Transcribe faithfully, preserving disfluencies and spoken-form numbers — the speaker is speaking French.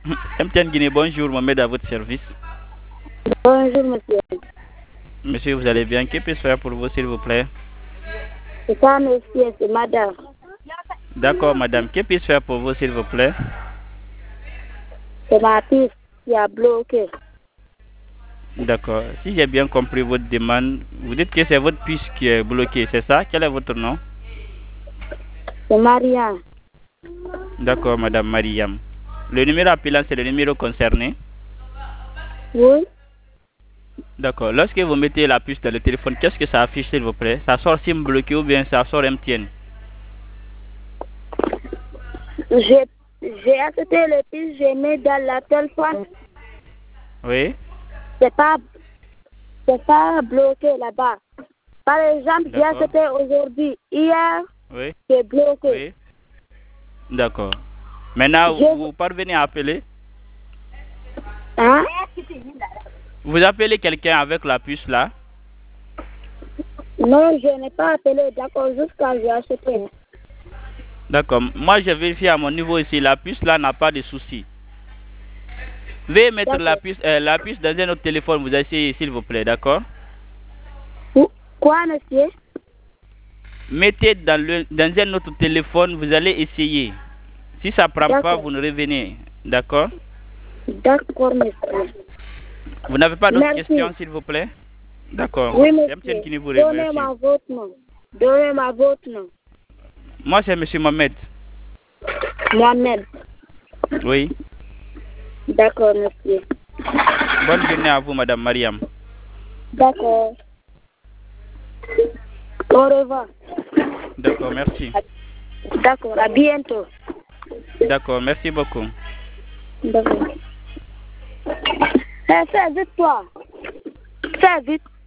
M T N Guinée, bonjour, Mohamed à votre service. Bonjour, monsieur. Monsieur, vous allez bien? Que puis-je faire pour vous, s'il vous plaît? C'est pas monsieur, c'est madame. D'accord, madame. Que puis-je faire pour vous, s'il vous plaît? C'est ma fille qui a bloqué. D'accord. Si j'ai bien compris votre demande, vous dites que c'est votre puce qui est bloquée, c'est ça? Quel est votre nom? C'est Marianne. D'accord, madame Mariam. Le numéro appelant, c'est le numéro concerné? Oui. D'accord. Lorsque vous mettez la puce dans le téléphone, qu'est-ce que ça affiche, s'il vous plaît? Ça sort SIM bloqué ou bien ça sort M T N? J'ai j'ai acheté le puce, j'ai mis dans la téléphone. Oui. C'est pas, c'est pas bloqué là-bas. Par exemple, j'ai D'accord. acheté aujourd'hui. Hier, Oui. c'est bloqué. Oui. D'accord. Maintenant, Je- vous parvenez à appeler? Hein? Vous appelez quelqu'un avec la puce là? Non, je n'ai pas appelé, d'accord, jusqu'à j'ai acheté. D'accord. Moi, j'ai vérifié à mon niveau ici. La puce là n'a pas de souci. Veuillez mettre la D'accord. puce, euh, la puce dans un autre téléphone. Vous essayez, s'il vous plaît, d'accord? Ou- Quoi, monsieur? Mettez dans, le, dans un autre téléphone. Vous allez essayer. Si ça prend pas, D'accord. vous nous revenez. D'accord? D'accord, monsieur. Vous n'avez pas d'autres Merci. questions, s'il vous plaît? D'accord. Oui, C'est M T N monsieur. qui vous remercie. Donnez-moi votre nom. Donnez-moi votre nom. Moi, c'est M. Mohamed. Mohamed. Oui. D'accord, monsieur. Bonne journée à vous, madame Mariam. D'accord. Au revoir. D'accord, merci. D'accord, à bientôt. D'accord, merci beaucoup. D'accord. Fais, fais vite, toi. Fais vite.